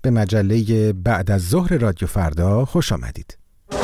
به مجله بعد از ظهر رادیو فردا خوش آمدید.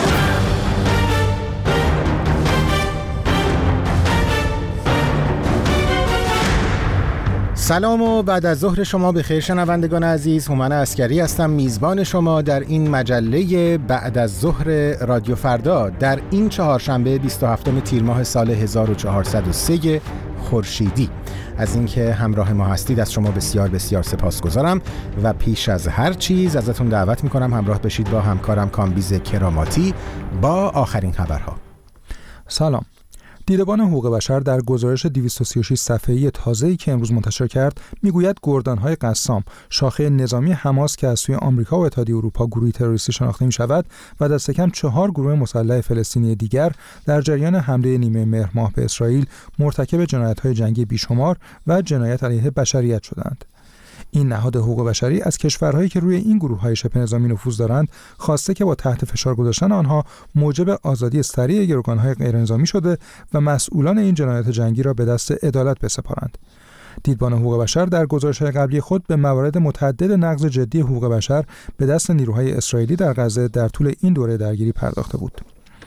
سلام و بعد از ظهر شما بخیر شنوندگان عزیز. هومن عسکری هستم، میزبان شما در این مجله بعد از ظهر رادیو فردا در این چهارشنبه 27 تیر ماه سال 1403 خورشیدی. از اینکه همراه ما هستید از شما بسیار بسیار سپاسگزارم و پیش از هر چیز ازتون دعوت میکنم همراه بشید با همکارم کامبیز کراماتی با آخرین خبرها. سلام. دیدبان حقوق بشر در گزارش 236 صفحه‌ای تازه‌ای که امروز منتشر کرد میگوید گردان‌های قسام، شاخه نظامی حماس که از سوی آمریکا و اتحادیه اروپا گروهی تروریستی شناخته می‌شود و دست کم 4 گروه مسلح فلسطینی دیگر در جریان حمله نیمه مهر ماه به اسرائیل مرتکب جنایت‌های جنگی بیشمار و جنایت علیه بشریت شدند. این نهاد حقوق بشری از کشورهایی که روی این گروه‌های شبه نظامی نفوذ دارند خواسته که با تحت فشار گذاشتن آنها موجب آزادی سریع گروگان‌های غیرنظامی شده و مسئولان این جنایات جنگی را به دست عدالت بسپارند. دیدبان حقوق بشر در گزارش‌های قبلی خود به موارد متعدد نقض جدی حقوق بشر به دست نیروهای اسرائیلی در غزه در طول این دوره درگیری پرداخته بود.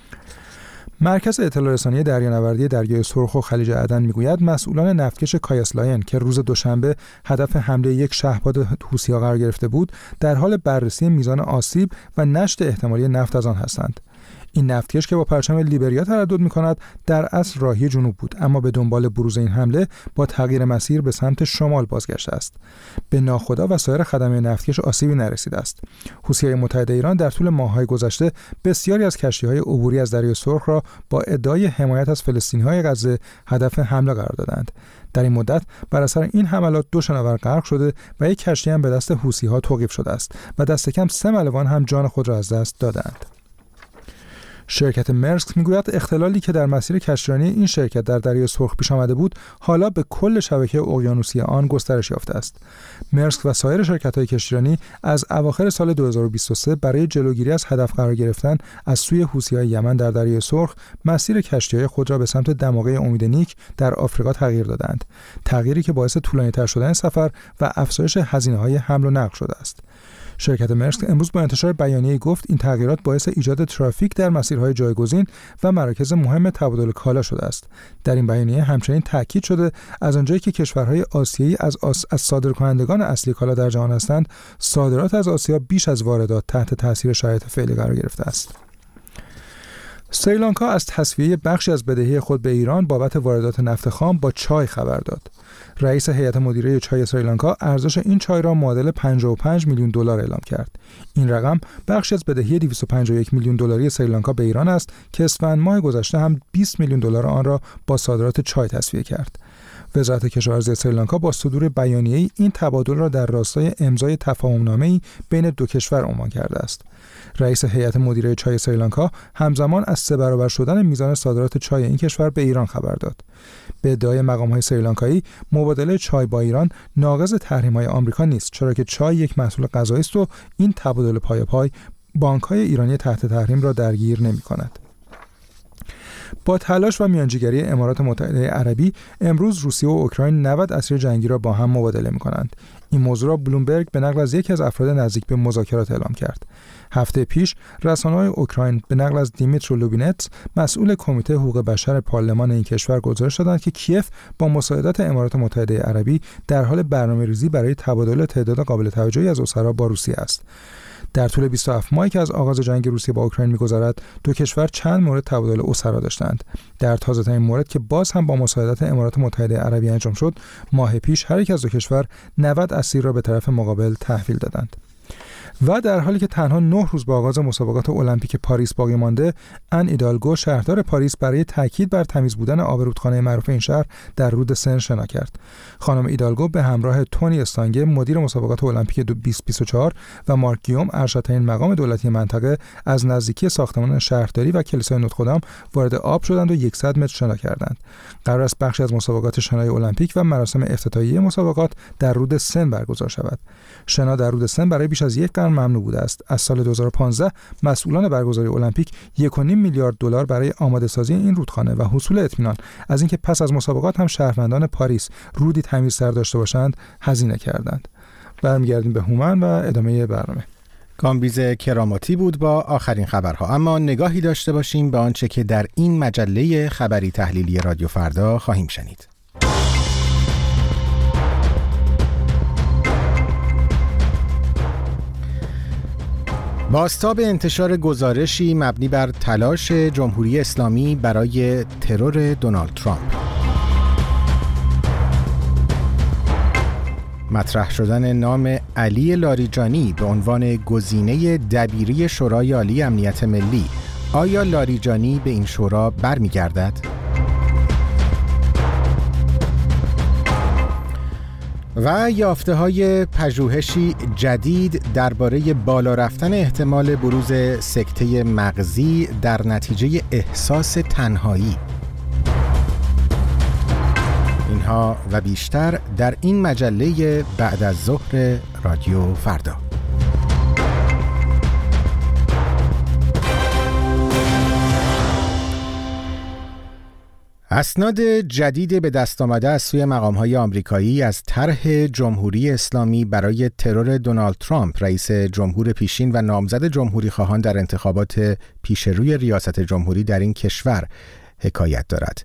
مرکز اطلاع رسانی دریانوردی دریای سرخ و خلیج عدن میگوید مسئولان نفتکش کایاس لاین که روز دوشنبه هدف حمله یک شهپاد حوثی‌ها قرار گرفته بود در حال بررسی میزان آسیب و نشت احتمالی نفت از آن هستند. این نفتکش که با پرچم لیبریا تردد می‌کند در اصل راهی جنوب بود، اما به دنبال بروز این حمله با تغییر مسیر به سمت شمال بازگشته است. به ناخدا و سایر خدمه نفتکش آسیبی نرسیده است. حوثی‌های متحد ایران در طول ماه‌های گذشته بسیاری از کشتی‌های عبوری از دریای سرخ را با ادعای حمایت از فلسطینی‌های غزه هدف حمله قرار دادند. در این مدت بر اثر این حملات 2 شناور غرق شده و یک کشتی هم به دست حوثی‌ها توقیف شده است و دست کم 3 ملوان هم جان خود را از دست دادند. شرکت مرسک میگوید اختلالی که در مسیر کشتیرانی این شرکت در دریای سرخ پیش آمده بود حالا به کل شبکه اقیانوسی آن گسترش یافته است. مرسک و سایر شرکت‌های کشتیرانی از اواخر سال 2023 برای جلوگیری از هدف قرار گرفتن از سوی حوثی‌های یمن در دریای سرخ مسیر کشتی‌های خود را به سمت دماغه امید نیک در آفریقا تغییر دادند. تغییری که باعث طولانی‌تر شدن سفر و افزایش هزینه‌های حمل و نقل شده است. شرکت مرسک امروز با انتشار بیانیه‌ای گفت این تغییرات باعث ایجاد ترافیک در مسیرهای جایگزین و مراکز مهم تبادل کالا شده است. در این بیانیه همچنین تاکید شده از آنجایی که کشورهای آسیایی از صادرکنندگان اصلی کالا در جهان هستند، صادرات از آسیا بیش از واردات تحت تاثیر شرایط فعلی قرار گرفته است. سریلانکا از تسویه بخشی از بدهی خود به ایران بابت واردات نفت خام با چای خبر داد. رئیس هیئت مدیره چای سریلانکا ارزش این چای را معادل 55 میلیون دلار اعلام کرد. این رقم بخشی از بدهی 251 میلیون دلاری سریلانکا به ایران است که اسفند ماه گذشته هم 20 میلیون دلار آن را با صادرات چای تسویه کرد. وزارت کشاورزی سریلانکا با صدور بیانیه‌ای این تبادل را در راستای امضای تفاهم‌نامه‌ای بین دو کشور عنوان کرده است. رئیس هیئت مدیره چای سریلانکا همزمان از 3 برابر شدن میزان صادرات چای این کشور به ایران خبر داد. به ادعای مقام‌های سریلانکایی مبادله چای با ایران ناقض تحریم‌های آمریکا نیست، چرا که چای یک محصول غذایی است و این تبادل پایاپای بانک‌های ایرانی تحت تحریم را درگیر نمی‌کند. با تلاش و میانجیگری امارات متحده عربی امروز روسیه و اوکراین 90 اسیر جنگی را با هم مبادله می‌کنند. این موضوع را بلومبرگ به نقل از یکی از افراد نزدیک به مذاکرات اعلام کرد. هفته پیش رسانه‌های اوکراین به نقل از دیمیترو لوبینتس مسئول کمیته حقوق بشر پارلمان این کشور گزارش دادند که کیف با مساعدت امارات متحده عربی در حال برنامه‌ریزی برای تبادل تعداد قابل توجهی از اسرا با روسیه است. در طول 27 ماهی که از آغاز جنگ روسیه با اوکراین می‌گذرد، دو کشور چند مورد تبادل اسرا داشتند. در تازه‌ترین مورد که باز هم با مساعدت امارات متحده عربی انجام شد، ماه پیش هر یک از دو کشور 90 اسیر را به طرف مقابل تحویل دادند. و در حالی که تنها 9 روز با آغاز مسابقات المپیک پاریس باقی مانده، ان ایدالگو شهردار پاریس برای تاکید بر تمیز بودن آب رودخانه معروف این شهر در رود سن شنا کرد. خانم ایدالگو به همراه تونی استانگه مدیر مسابقات المپیک 2024 و مارک گیوم ارشدترین مقام دولتی منطقه از نزدیکی ساختمان شهرداری و کلیسای نوتردام وارد آب شدند و 100 متر شنا کردند. قرار است بخشی از مسابقات شنای المپیک و مراسم افتتاحیه مسابقات در رود سن برگزار شود. شنا در رود سن برای بیش از یک قرن ممنوع بوده است. از سال 2015 مسئولان برگزاری المپیک 1.5 میلیارد دلار برای آماده‌سازی این رودخانه و حصول اطمینان از اینکه پس از مسابقات هم شهروندان پاریس رودی تمیزتر داشته باشند هزینه کردند. برمیگردیم به هومن و ادامه برنامه. کامبیز کراماتی بود با آخرین خبرها. اما نگاهی داشته باشیم به آنچه که در این مجله خبری تحلیلی رادیو فردا خواهیم شنید. بازتاب انتشار گزارشی مبنی بر تلاش جمهوری اسلامی برای ترور دونالد ترامپ. مطرح شدن نام علی لاریجانی به عنوان گزینه دبیری شورای عالی امنیت ملی. آیا لاریجانی به این شورا برمیگردد؟ و یافته‌های پژوهشی جدید درباره بالا رفتن احتمال بروز سکته مغزی در نتیجه احساس تنهایی. اینها و بیشتر در این مجله بعد از ظهر رادیو فردا. اسناد جدید به دست آمده از سوی مقام‌های آمریکایی از طرح جمهوری اسلامی برای ترور دونالد ترامپ رئیس جمهور پیشین و نامزد جمهوری خواهان در انتخابات پیشروی ریاست جمهوری در این کشور حکایت دارد.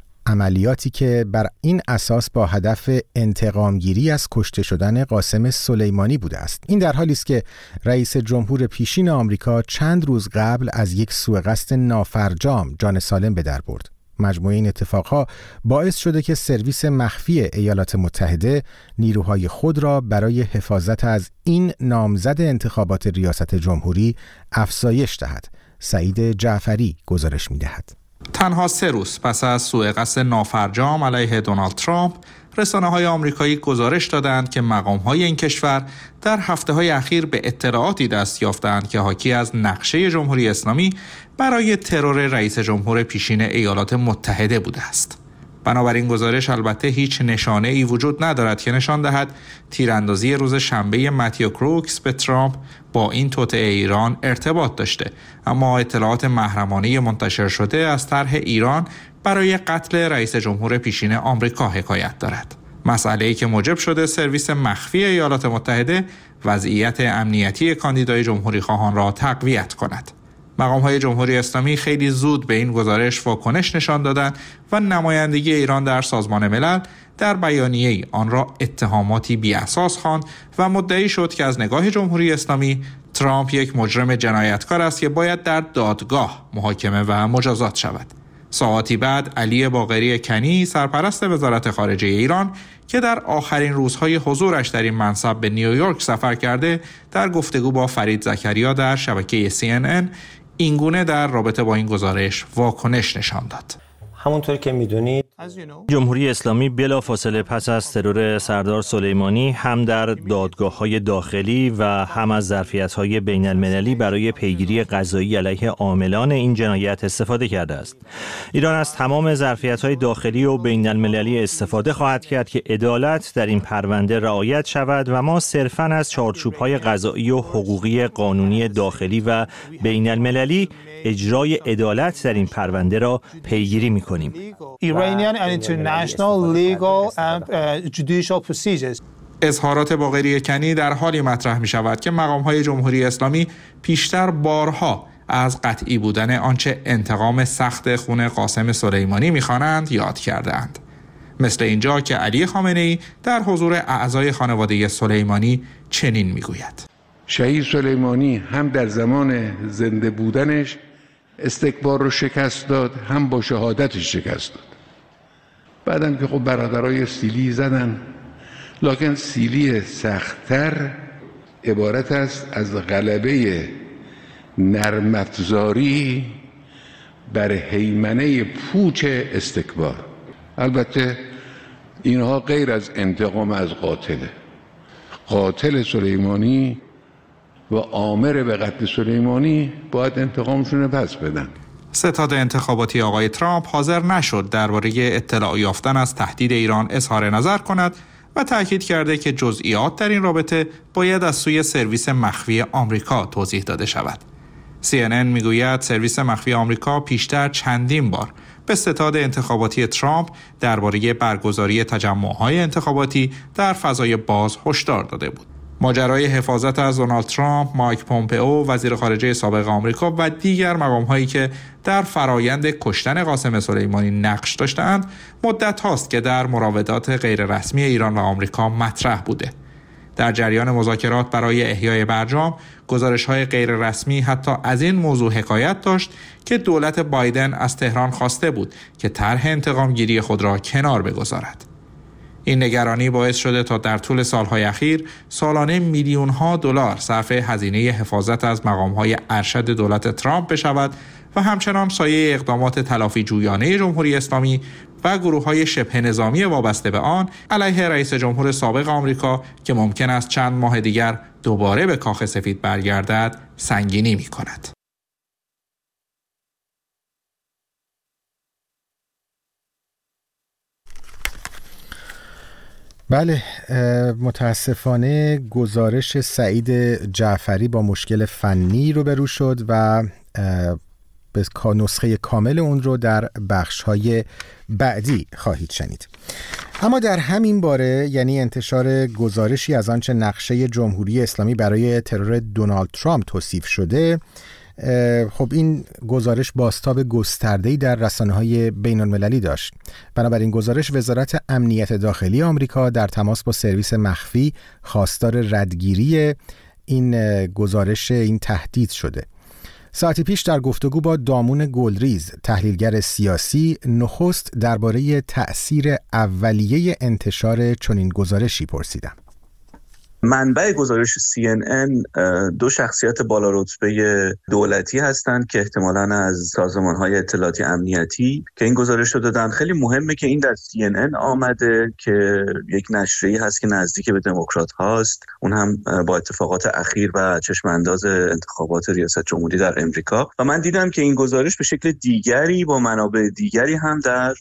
عملیاتی که بر این اساس با هدف انتقامگیری از کشته شدن قاسم سلیمانی بوده است. این در حالی است که رئیس جمهور پیشین آمریکا چند روز قبل از یک سوءقصد نافرجام جان سالم به در برد. مجموعه این اتفاقها باعث شده که سرویس مخفی ایالات متحده نیروهای خود را برای حفاظت از این نامزد انتخابات ریاست جمهوری افزایش دهد. سعید جعفری گزارش می‌دهد. تنها 3 روز پس از سوءقصد نافرجام علیه دونالد ترامپ، رسانه‌های آمریکایی گزارش دادند که مقام‌های این کشور در هفته‌های اخیر به اطلاعاتی دست یافتند که حاکی از نقشه جمهوری اسلامی برای ترور رئیس جمهور پیشین ایالات متحده بوده است. بنابراین گزارش البته هیچ نشانه‌ای وجود ندارد که نشان دهد تیراندازی روز شنبه متیو کروکس به ترامپ با این توطئه ایران ارتباط داشته، اما اطلاعات محرمانه منتشر شده از طرح ایران برای قتل رئیس جمهور پیشین آمریکا حکایت دارد. مسئله‌ای که موجب شده سرویس مخفی ایالات متحده وضعیت امنیتی کاندیدای جمهوری خواهان را تقویت کند. مقام‌های جمهوری اسلامی خیلی زود به این گزارش واکنش نشان دادند و نمایندگی ایران در سازمان ملل در بیانیه‌ای آن را اتهاماتی بی‌اساس خواند و مدعی شد که از نگاه جمهوری اسلامی ترامپ یک مجرم جنایتکار است که باید در دادگاه محاکمه و مجازات شود. ساعاتی بعد علی باقری کنی سرپرست وزارت خارجه ایران که در آخرین روزهای حضورش در این منصب به نیویورک سفر کرده، در گفتگو با فرید زکریا در شبکه CNN اینگونه در رابطه با این گزارش واکنش نشان داد. همونطور که میدونید جمهوری اسلامی بلافاصله پس از ترور سردار سلیمانی هم در دادگاه‌های داخلی و هم از ظرفیت‌های بین‌المللی برای پیگیری قضایی علیه عاملان این جنایت استفاده کرده است. ایران از تمام ظرفیت‌های داخلی و بین‌المللی استفاده خواهد کرد که عدالت در این پرونده رعایت شود و ما صرفاً از چارچوب‌های قضایی و حقوقی قانونی داخلی و بین‌المللی اجرای عدالت در این پرونده را پیگیری می‌کنیم. Iranian and international legal and judicial procedures. اظهارات باقری کنی در حالی مطرح می‌شود که مقام‌های جمهوری اسلامی پیشتر بارها از قطعی بودن آنچه انتقام سخت خون قاسم سلیمانی می‌خوانند یاد کرده‌اند. مثل اینجا که علی خامنه‌ای در حضور اعضای خانواده سلیمانی چنین می‌گوید: شهید سلیمانی هم در زمان زنده بودنش استکبار رو شکست داد، هم با شهادتش شکست داد. بعدم که خب برادرای سیلی زدن، لکن سیلی سخت‌تر عبارت است از غلبه نرم افزاری بر هیمنه پوچ استکبار. البته اینها غیر از انتقام از قاتل سلیمانی و آمر به قتل سلیمانی باید انتقامشون پس بدن. ستاد انتخاباتی آقای ترامپ حاضر نشد درباره اطلاع یافتن از تهدید ایران اظهار نظر کند و تاکید کرده که جزئیات در این رابطه باید از سوی سرویس مخفی آمریکا توضیح داده شود. CNN میگوید سرویس مخفی آمریکا پیشتر چندین بار به ستاد انتخاباتی ترامپ درباره برگزاری تجمع‌های انتخاباتی در فضای باز هشدار داده بود. ماجرای حفاظت از دونالد ترامپ، مایک پومپئو وزیر خارجه سابق آمریکا و دیگر مقام‌هایی که در فرایند کشتن قاسم سلیمانی نقش داشتند مدت هاست که در مراودات غیررسمی ایران و آمریکا مطرح بوده. در جریان مذاکرات برای احیای برجام، گزارش‌های غیررسمی حتی از این موضوع حکایت داشت که دولت بایدن از تهران خواسته بود که طرح انتقام‌گیری خود را کنار بگذارد. این نگرانی باعث شده تا در طول سالهای اخیر سالانه میلیون‌ها دلار صرف هزینه حفاظت از مقام‌های ارشد دولت ترامپ بشود و همچنان سایه اقدامات تلافی جویانه جمهوری اسلامی و گروه‌های شبه نظامی وابسته به آن علیه رئیس جمهور سابق آمریکا که ممکن است چند ماه دیگر دوباره به کاخ سفید برگردد سنگینی می‌کند. بله، متاسفانه گزارش سعید جعفری با مشکل فنی روبرو شد و به نسخه کامل اون رو در بخش‌های بعدی خواهید شنید. اما در همین باره، یعنی انتشار گزارشی از آنچه نقشه جمهوری اسلامی برای ترور دونالد ترامپ توصیف شده، خب این گزارش بازتاب گسترده‌ای در رسانه‌های بین‌المللی داشت. بنابراین گزارش وزارت امنیت داخلی آمریکا در تماس با سرویس مخفی خواستار ردگیری این گزارش این تهدید شده. ساعتی پیش در گفتگو با دامون گلریز، تحلیلگر سیاسی، نخست درباره تأثیر اولیه انتشار چنین گزارشی پرسیدم. منبع گزارش CNN دو شخصیت بالا رتبه دولتی هستند که احتمالاً از سازمان‌های اطلاعاتی امنیتی که این گزارش رو دادن. خیلی مهمه که این در CNN آمده که یک نشریه‌ای هست که نزدیک به دموکرات هاست، اون هم با اتفاقات اخیر و چشمانداز انتخابات ریاست جمهوری در امریکا. و من دیدم که این گزارش به شکل دیگری با منابع دیگری هم در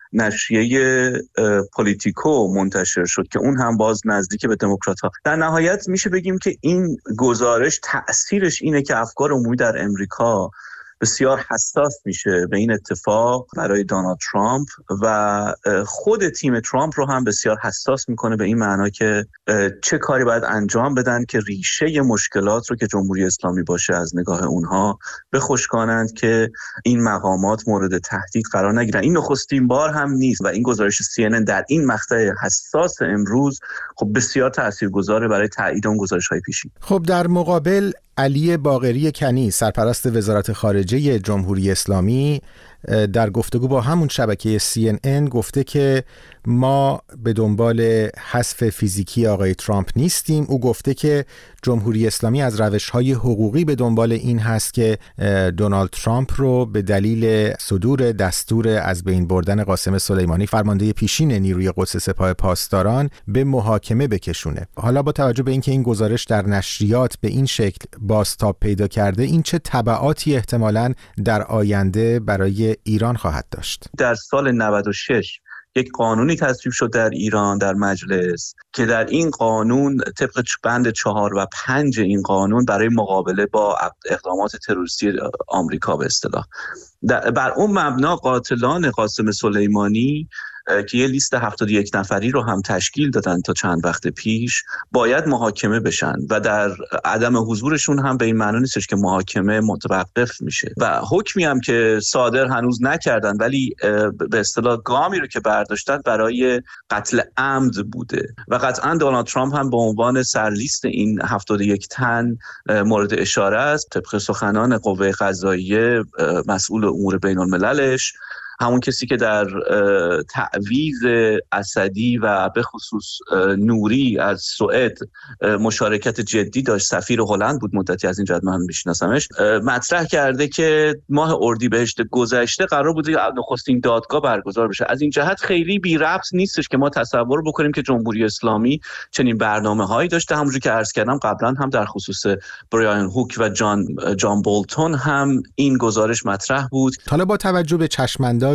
نشریه پولیتیکو منتشر شد که اون هم باز نزدیک به دموکرات‌ها. در نهایت میشه بگیم که این گزارش تأثیرش اینه که افکار عمومی در امریکا بسیار حساس میشه به این اتفاق برای دونالد ترامپ و خود تیم ترامپ رو هم بسیار حساس میکنه به این معنا که چه کاری باید انجام بدن که ریشه مشکلات رو که جمهوری اسلامی باشه از نگاه اونها بخشکانند که این مقامات مورد تهدید قرار نگیرن. این نخستین بار هم نیست و این گزارش CNN در این مقطع حساس امروز خب بسیار تاثیرگذاره برای تایید اون گزارش‌های پیشین. خب در مقابل علی باقری کنی، سرپرست وزارت خارجه جمهوری اسلامی، در گفتگو با همون شبکه CNN گفته که ما به دنبال حذف فیزیکی آقای ترامپ نیستیم. او گفته که جمهوری اسلامی از روش‌های حقوقی به دنبال این هست که دونالد ترامپ رو به دلیل صدور دستور از بین بردن قاسم سلیمانی، فرمانده پیشین نیروی قدس سپاه پاسداران، به محاکمه بکشونه. حالا با توجه به اینکه این گزارش در نشریات به این شکل بازتاب پیدا کرده، این چه تبعاتی احتمالاً در آینده برای ایران خواهد داشت؟ در سال 96 یک قانونی تصویب شد در ایران در مجلس که در این قانون طبق بند 4 و 5 این قانون برای مقابله با اقدامات تروریستی آمریکا به اصطلاح بر اون مبنا قاتلان قاسم سلیمانی که یه لیست 71 نفری رو هم تشکیل دادن تا چند وقت پیش باید محاکمه بشن و در عدم حضورشون هم به این معنی نیستش که محاکمه متوقف میشه و حکمی هم که صادر هنوز نکردن ولی به اصطلاح گامی رو که برداشتن برای قتل عمد بوده و قطعا دونالد ترامپ هم به عنوان سرلیست این 71 تن مورد اشاره است. طبق سخنان قوه قضاییه مسئول امور بین المللش، همون کسی که در تعویض اسدی و به خصوص نوری از سوئد مشارکت جدی داشت، سفیر هلند بود مدتی، از این جهت من میشناسمش، مطرح کرده که ماه اردیبهشت گذشته قرار بوده نخستین دادگاه برگزار بشه. از این جهت خیلی بی ربط نیستش که ما تصور بکنیم که جمهوری اسلامی چنین برنامه‌هایی داشته. همونجوری که عرض کردم قبلا هم در خصوص برایان هوک و جان بولتون هم این گزارش مطرح بود. حالا با توجه به چشمانداز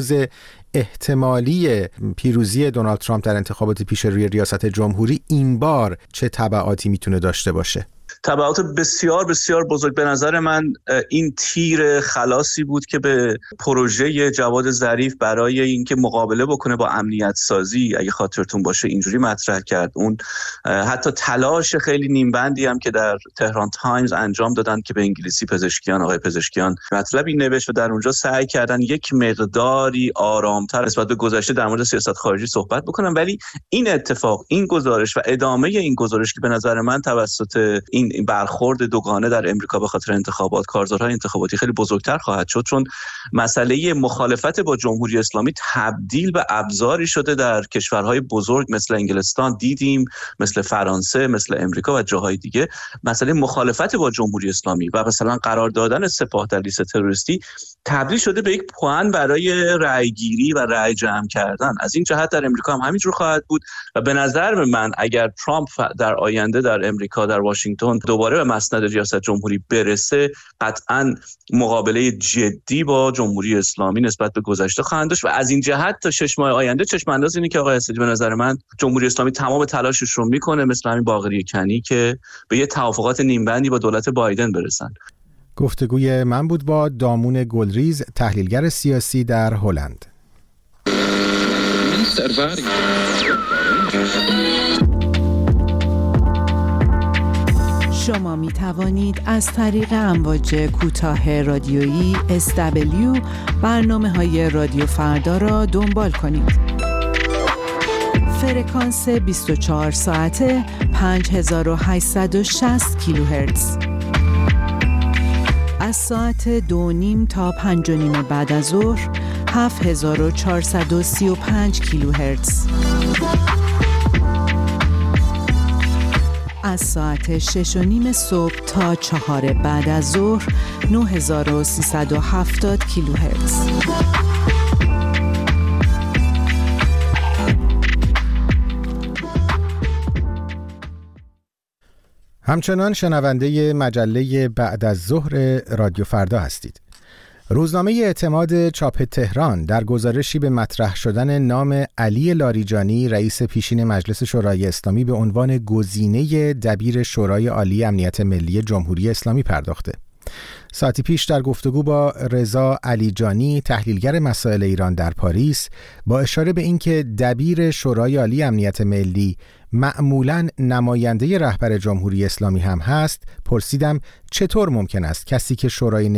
احتمالی پیروزی دونالد ترامپ در انتخابات پیش روی ریاست جمهوری، این بار چه تبعاتی میتونه داشته باشه؟ تبعات بسیار بسیار بزرگ. به نظر من این تیر خلاصی بود که به پروژه جواد ظریف برای اینکه مقابله بکنه با امنیت سازی، اگه خاطرتون باشه اینجوری مطرح کرد. اون حتی تلاش خیلی نیمبندی هم که در تهران تایمز انجام دادن که به انگلیسی آقای پزشکیان مطلبی نوشت و در اونجا سعی کردن یک مقداری آرامتر نسبت به گذشته در مورد سیاست خارجی صحبت بکنن، ولی این اتفاق، این گزارش و ادامه این گزارش که به نظر من توسط این برخورد دوگانه در امریکا به خاطر انتخابات، کارزارهای انتخاباتی خیلی بزرگتر خواهد شد، چون مسئله مخالفت با جمهوری اسلامی تبدیل به ابزاری شده در کشورهای بزرگ مثل انگلستان، دیدیم مثل فرانسه، مثل امریکا و جاهای دیگه. مسئله مخالفت با جمهوری اسلامی و مثلا قرار دادن سپاه در لیست تروریستی تبدیل شده به یک پوان برای رأیگیری و رأی جمع کردن. از این جهت در امریکا هم همینجور خواهد بود و به نظر من اگر ترامپ در آینده در امریکا، در واشنگتن دوباره به مسند ریاست جمهوری برسه، قطعاً مقابله جدی با جمهوری اسلامی نسبت به گذشته خواهند داشت و از این جهت تا 6 ماه آینده چشم انداز اینه که آقای اسدی به نظر من جمهوری اسلامی تمام تلاشش رو میکنه، مثل همین باقری کنی، که به یه توافقات نیمبندی با دولت بایدن برسن. گفتگوی من بود با دامون گلریز، تحلیلگر سیاسی در هلند. شما می توانید از طریق امواج کوتاه رادیویی SW برنامه‌های رادیو فردا را دنبال کنید. فرکانس 24 ساعته 5860 کیلوهرتز. از ساعت 2:30 تا 5:30 بعد از ظهر 7435 کیلوهرتز. از ساعت 6:30 صبح تا 4 بعد از ظهر 9370 کیلوهرتز. همچنان شنونده مجله بعد از ظهر رادیو فردا هستید. روزنامه اعتماد چاپ تهران در گزارشی به مطرح شدن نام علی لاریجانی رئیس پیشین مجلس شورای اسلامی به عنوان گزینه دبیر شورای عالی امنیت ملی جمهوری اسلامی پرداخته. ساعتی پیش در گفتگو با رضا علیجانی، تحلیلگر مسائل ایران در پاریس، با اشاره به اینکه دبیر شورای عالی امنیت ملی معمولاً نماینده رهبر جمهوری اسلامی هم هست، پرسیدم چطور ممکن است کسی که شورای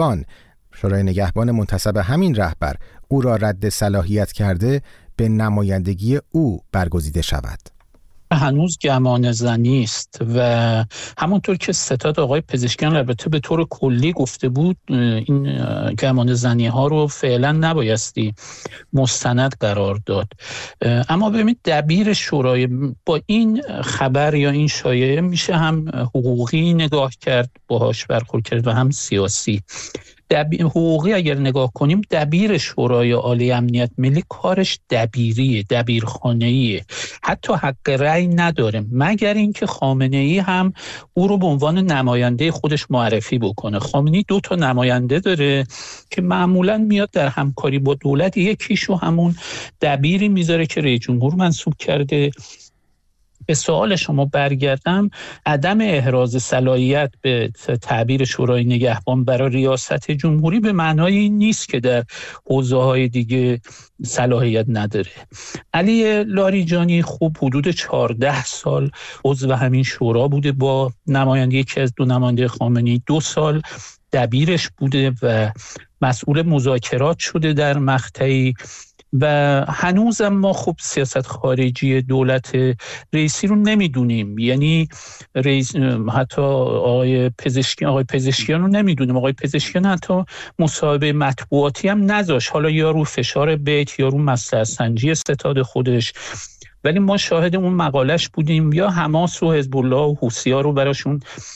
نگهبان منتسب همین رهبر او را رد صلاحیت کرده به نمایندگی او برگزیده شود. هنوز گمان زنی است و همونطور که ستاد آقای پزشکیان البته به طور کلی گفته بود، این گمان زنی ها رو فعلا نبایستی مستند قرار داد. اما ببینید دبیر شورای، با این خبر یا این شایعه میشه هم حقوقی نگاه کرد باهاش برخورد کرد و هم سیاسی. حقوقی اگر نگاه کنیم، دبیر شورای عالی امنیت ملی کارش دبیریه، دبیرخانه‌ایه، حتی حق رأی نداره مگر اینکه خامنه‌ای هم او رو به عنوان نماینده خودش معرفی بکنه. خامنه‌ای 2 تا نماینده داره که معمولاً میاد در همکاری با دولت، یکیشو همون دبیری میذاره که رئیس جمهور منصوب کرده. به سوال شما برگردم، عدم احراز صلاحیت به تعبیر شورای نگهبان برای ریاست جمهوری به معنای این نیست که در حوزه‌های دیگه صلاحیت نداره. علی لاریجانی خوب حدود 14 سال عضو همین شورا بوده، با نماینده یکی از 2 نماینده خامنه‌ای 2 سال دبیرش بوده و مسئول مذاکرات شده در مقطعی و هنوزم ما خوب سیاست خارجی دولت رئیسی رو نمیدونیم. یعنی رئیس حتی آقای پزشکیان رو نمیدونیم. آقای پزشکیان حتی مصاحبه مطبوعاتی هم نذاشت، حالا یا رو فشار بیت یا رو مصلحت سنجی ستاد خودش، ولی ما شاهد اون مقالش بودیم. یا حماس و حزب الله و حوثی‌ها رو براشون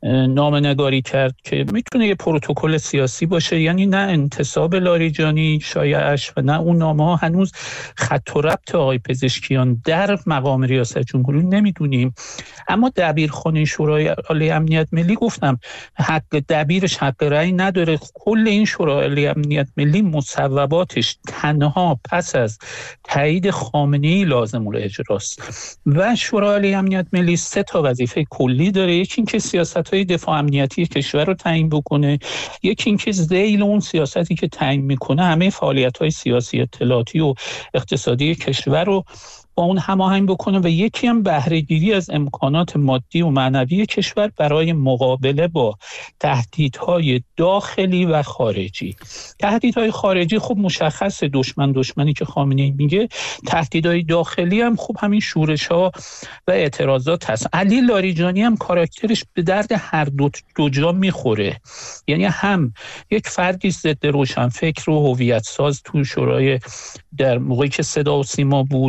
نامه‌نگاری کرد که میتونه یه پروتکل سیاسی باشه، یعنی نه انتصاب لاریجانی شایعش و نه اون نامه‌ها هنوز خط و ربط آقای پزشکیان در مقام ریاست جمهوری نمیدونیم. اما دبیرخانه شورای عالی امنیت ملی گفتم حق دبیرش حق رأی نداره. کل این شورای عالی امنیت ملی مصوباتش تنها پس از تایید خامنه‌ای لازم الاجراست و شورای عالی امنیت ملی 3 تا وظیفه کلی داره. یکی اینکه سیاست‌های دفاع امنیتی کشور رو تعیین بکنه، یکی اینکه ذیل اون سیاستی که تعیین میکنه همه فعالیت‌های سیاسی، اطلاعاتی و اقتصادی کشور رو با اون هماهنگ بکنه و یکی هم بهره‌گیری از امکانات مادی و معنوی کشور برای مقابله با تهدیدهای داخلی و خارجی. تهدیدهای خارجی خب مشخص، دشمنی که خامنه‌ای میگه. تهدیدهای داخلی هم خب همین شورش‌ها و اعتراضات هست. علی لاریجانی هم کاراکترش به درد هر دو جا میخوره، یعنی هم یک فردی ضد روشنفکر و هویت ساز تو شورای در موقعی که صدا و سیما بود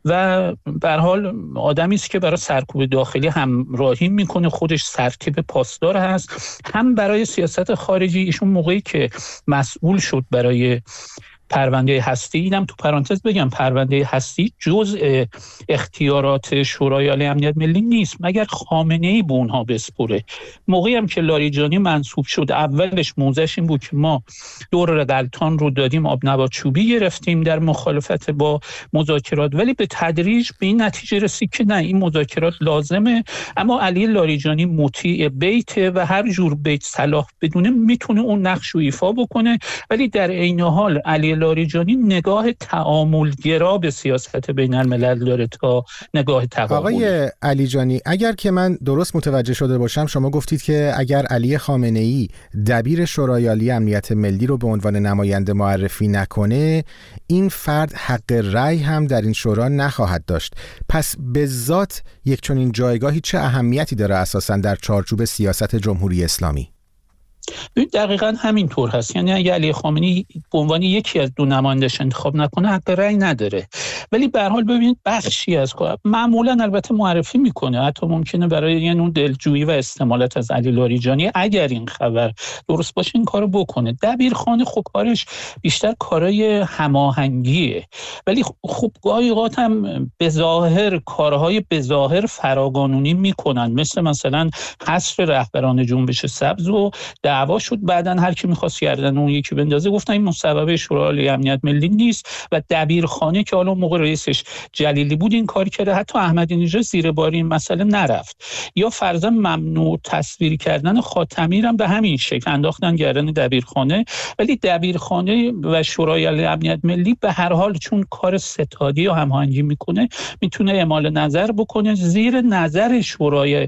و به هر حال آدمی است که برای سرکوب داخلی همراهی میکنه، خودش سرتیپ پاسدار هست. هم برای سیاست خارجی ایشون موقعی که مسئول شد برای پرونده هستی، اینم تو پرانتز بگم پرونده هستی جزء اختیارات شورای عالی امنیت ملی نیست مگر خامنه‌ای به اونها بسپره. موقعی هم که لاریجانی منصوب شد اولش موضعش این بود که ما دور غلطان رو دادیم، آب نبات چوبی گرفتیم در مخالفت با مذاکرات، ولی به تدریج به این نتیجه رسید که نه، این مذاکرات لازمه. اما علی لاریجانی مطیع بیت و هر جور بیت صلاح بدونه میتونه اون نقش رو ایفا بکنه، ولی در عین حال علی لاریجانی نگاه تعاملگرا به سیاست بین الملل داره تا نگاه تقابلی. آقای علیجانی، اگر که من درست متوجه شده باشم شما گفتید که اگر علی خامنه‌ای دبیر شورای عالی امنیت ملی رو به عنوان نماینده معرفی نکنه، این فرد حق رأی هم در این شورا نخواهد داشت. پس به ذات یک چنین جایگاهی چه اهمیتی داره اساساً در چارچوب سیاست جمهوری اسلامی؟ دقیقاً همین طور هست. یعنی اگه علی خامنه‌ای به عنوان یکی از 2 نمایندش انتخاب نکنه حق رأی نداره، ولی به هر حال ببینید بخشی از کار معمولاً البته معرفی میکنه، حتی ممکنه برای یعنی اون دلجویی و استمالت از علی لاریجانی اگر این خبر درست باشه این کارو بکنه. دبیرخانه خب کارش بیشتر کارهای هماهنگیه، ولی خب گاهی اوقات هم به ظاهر کارهای به ظاهر فراقانونی میکنن، مثلا حذف رهبران جنبش سبز و دعوا شد، بعدن هر کی می‌خواست گردن اون یکی بندازه گفتن این مصوبه شورای عالی امنیت ملی نیست و دبیرخانه که حالا موقع رئیسش جلیلی بود این کار کرده، حتی احمدی نژاد زیر بار این مسئله نرفت. یا فرضاً ممنوع تصویر کردن خاتمی هم به همین شکل انداختن گردن دبیرخانه، ولی دبیرخانه و شورای عالی امنیت ملی به هر حال چون کار ستادی و هماهنگی میکنه میتونه اعمال نظر بکنه. زیر نظر شورای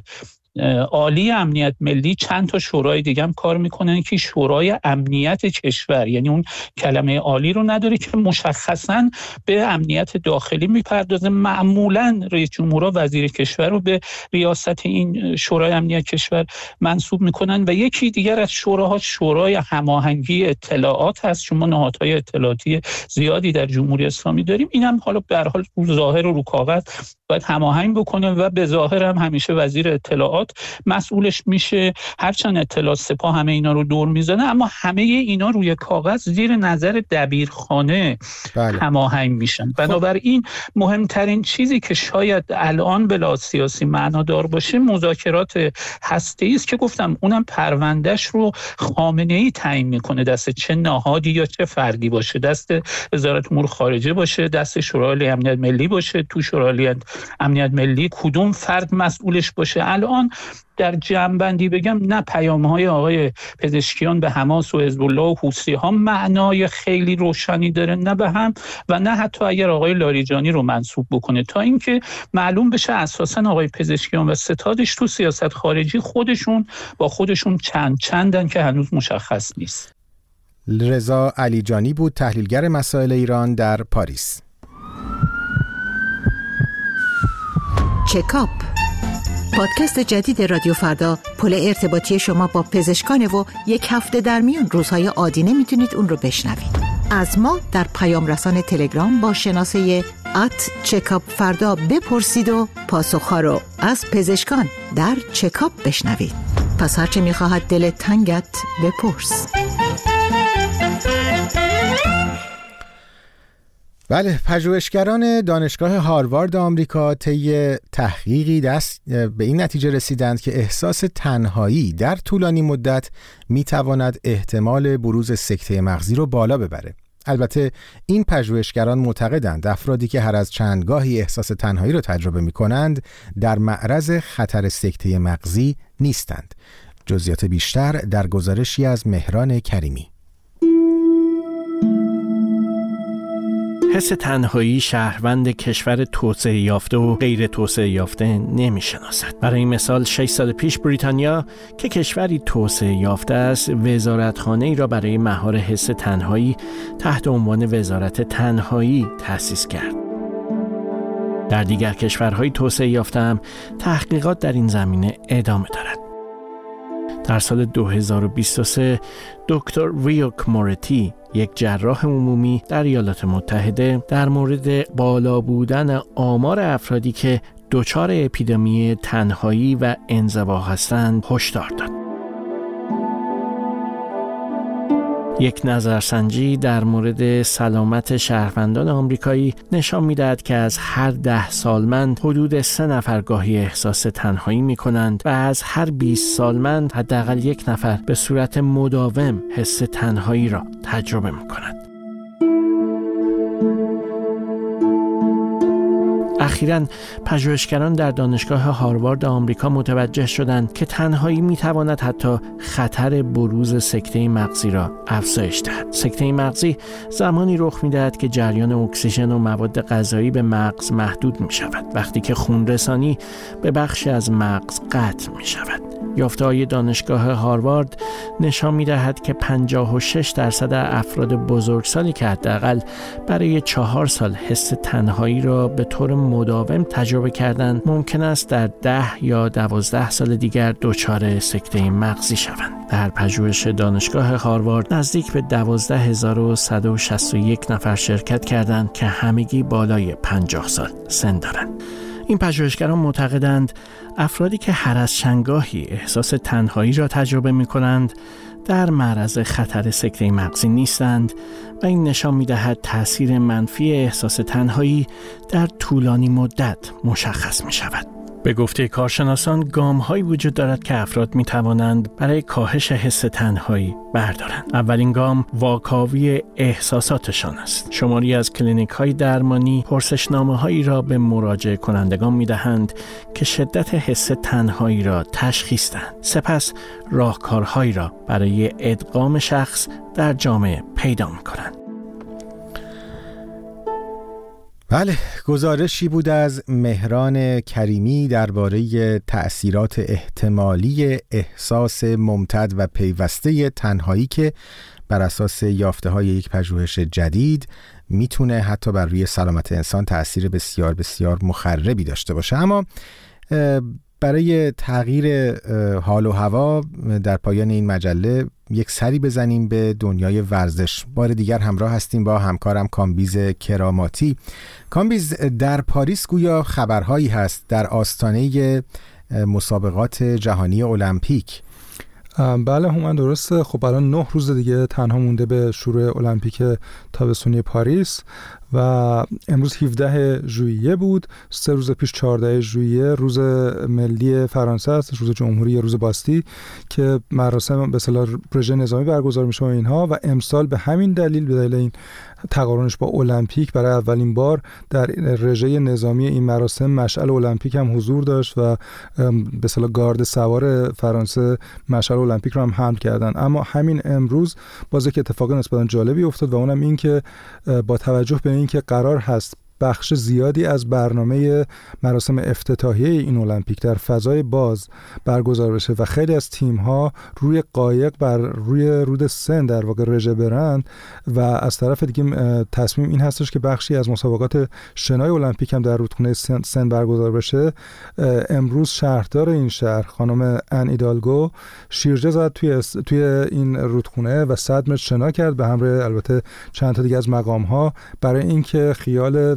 عالی امنیت ملی چند تا شورای دیگه هم کار میکنن که شورای امنیت کشور، یعنی اون کلمه عالی رو نداره که مشخصاً به امنیت داخلی میپردازه. معمولاً رئیس جمهور و وزیر کشور رو به ریاست این شورای امنیت کشور منصوب میکنن و یکی دیگر از شوراها شورای هماهنگی اطلاعات هست. شما نهادهای اطلاعاتی زیادی در جمهوری اسلامی داریم، اینم حالا به هر حال رو ظاهر و رو کاغذ باید هماهنگ بکنه و به ظاهر هم همیشه وزیر اطلاعات مسئولش میشه، هرچند اطلاعات سپاه همه اینا رو دور میزنه، اما همه اینا روی کاغذ زیر نظر دبیرخانه هماهنگ میشن. بنابراین مهمترین چیزی که شاید الان بلا سیاسی معنادار باشه مذاکرات هسته‌ای است که گفتم اونم پروندهش رو خامنه‌ای تعیین میکنه، دست چه نهادی یا چه فردی باشه، دست وزارت امور خارجه باشه، دست شورای عالی امنیت ملی باشه، تو شورای امنیت ملی کدوم فرد مسئولش باشه. الان در جمع‌بندی بگم نه پیام‌های آقای پزشکیان به حماس و حزب الله و حوثی‌ها معنای خیلی روشنی داره، نه به هم و نه حتی اگر آقای لاریجانی رو منسوب بکنه، تا اینکه معلوم بشه اساساً آقای پزشکیان و ستادش تو سیاست خارجی خودشون با خودشون چندن که هنوز مشخص نیست. رضا علیجانی بود، تحلیلگر مسائل ایران در پاریس. چکاپ، پادکست جدید رادیو فردا، پل ارتباطی شما با پزشکان و یک هفته در میان روزهای عادی نمیتونید اون رو بشنوید. از ما در پیام رسان تلگرام با شناسه @چکاپ فردا بپرسید و پاسخها رو از پزشکان در چکاپ بشنوید. پس هرچه میخواهد دلت تنگت بپرس. بله، پژوهشگران دانشگاه هاروارد آمریکا طی تحقیقی به این نتیجه رسیدند که احساس تنهایی در طولانی مدت میتواند احتمال بروز سکته مغزی رو بالا ببره. البته این پژوهشگران معتقدند افرادی که هر از چندگاهی احساس تنهایی رو تجربه می‌کنند در معرض خطر سکته مغزی نیستند. جزئیات بیشتر در گزارشی از مهران کریمی. حس تنهایی شهروند کشور توسعه یافته و غیر توسعه یافته نمی‌شناسد. برای مثال 6 سال پیش بریتانیا که کشوری توسعه یافته است، وزارتخانه‌ای را برای مهار حس تنهایی تحت عنوان وزارت تنهایی تأسیس کرد. در دیگر کشورهای توسعه یافته هم تحقیقات در این زمینه ادامه دارد. در سال 2023 دکتر ریوک مورتی، یک جراح عمومی در ایالات متحده، در مورد بالا بودن آمار افرادی که دچار اپیدمی تنهایی و انزوا هستند هشدار داد. یک نظرسنجی در مورد سلامت شهروندان آمریکایی نشان می‌دهد که از هر 10 سالمند حدود 3 نفر گاهی احساس تنهایی می‌کنند و از هر 20 سالمند حداقل 1 نفر به صورت مداوم حس تنهایی را تجربه می‌کند. اخیراً پژوهشگران در دانشگاه هاروارد آمریکا متوجه شدند که تنهایی میتواند حتی خطر بروز سکته مغزی را افزایش دهد. سکته مغزی زمانی رخ میدهد که جریان اکسیژن و مواد غذایی به مغز محدود می شود، وقتی که خون رسانی به بخشی از مغز قطع می شود. یافته‌های دانشگاه هاروارد نشان می‌دهد که 56% افراد بزرگسالی که حداقل برای 4 سال حس تنهایی را به طور مداوم تجربه کردند، ممکن است در 10 یا 12 سال دیگر دچار سکته مغزی شوند. در پژوهش دانشگاه هاروارد نزدیک به 12161 نفر شرکت کردند که همگی بالای 50 سال سن دارند. این پژوهشگران معتقدند افرادی که هر از چندگاهی احساس تنهایی را تجربه می‌کنند در معرض خطر سکته مغزی نیستند و این نشان می‌دهد تأثیر منفی احساس تنهایی در طولانی مدت مشخص می‌شود. به گفته کارشناسان، گام‌هایی وجود دارد که افراد می‌توانند برای کاهش حس تنهایی بردارند. اولین گام واکاوی احساساتشان است. شماری از کلینیک‌های درمانی پرسشنامه‌هایی را به مراجع کنندگان می‌دهند که شدت حس تنهایی را تشخیص دهند. سپس راهکارهایی را برای ادغام شخص در جامعه پیدا می‌کنند. بله، گزارشی بود از مهران کریمی درباره تأثیرات احتمالی احساس ممتد و پیوسته تنهایی که بر اساس یافته‌های یک پژوهش جدید میتونه حتی بر روی سلامت انسان تأثیر بسیار بسیار مخربی داشته باشه. اما برای تغییر حال و هوا در پایان این مجله یک سری بزنیم به دنیای ورزش. بار دیگر همراه هستیم با همکارم کامبیز کراماتی. کامبیز، در پاریس گویا خبرهایی هست در آستانه مسابقات جهانی المپیک. بله هومن، درسته. خب الان 9 روز دیگه تنها مونده به شروع المپیک تابستونی پاریس و امروز 17 ژوئیه بود. 3 روز پیش 14 ژوئیه روز ملی فرانسه است، روز جمهوری، روز باستی که مراسم به اصطلاح رژه نظامی برگزار میشه و اینها، و امسال به همین دلیل، به دلیل این تقارنش با المپیک، برای اولین بار در رژه نظامی این مراسم مشعل المپیک هم حضور داشت و به اصطلاح گارد سوار فرانسه مشعل المپیک رو هم حمل کردن. اما همین امروز باز یک اتفاق نسبتا جالبی افتاد و اونم این که با توجه به این که قرار هست بخش زیادی از برنامه مراسم افتتاحیه این المپیک در فضای باز برگزار بشه و خیلی از تیم‌ها روی قایق بر روی رود سن در واقع رژه برند و از طرف دیگه تصمیم این هستش که بخشی از مسابقات شنای المپیک هم در رودخانه سن برگزار بشه. امروز شهردار این شهر خانم ان ایدالگو شیرجه زد توی این رودخانه و 100 متر شنا کرد به همراه البته چند تا دیگه از مقام‌ها برای اینکه خیال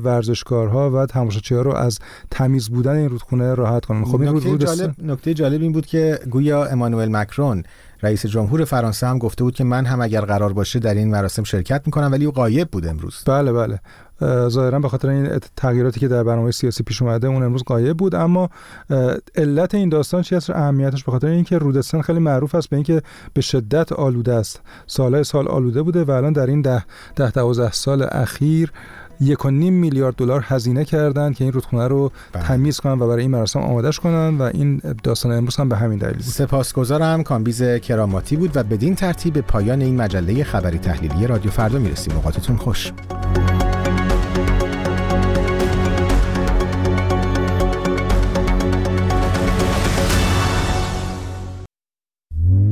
ورزشکارها و تماشاچی‌ها رو از تمیز بودن این رودخونه راحت کنن. خب این نکته جالب این بود که گویا امانوئل مکرون رئیس جمهور فرانسه هم گفته بود که من هم اگر قرار باشه در این مراسم شرکت میکنم، ولی او غایب بود امروز. بله ظاهرا به خاطر این تغییراتی که در برنامه سیاسی پیش اومده اون امروز غایب بود. اما علت این داستان چیه؟ اهمیتش به خاطر اینکه رودستان خیلی معروف است به اینکه به شدت آلوده است. سال آلوده بوده و الان در این 10-12 سال اخیر 1.5 میلیارد دلار هزینه کردن که این رودخونه رو تمیز کنن و برای این مراسم آمادهش کنن و این داستان امروز هم به همین دلیل بود. سپاسگزارم. کامبیز کراماتی بود و بدین ترتیب به پایان این مجله خبری تحلیلی رادیو فردا میرسیم. اوقاتتون خوش.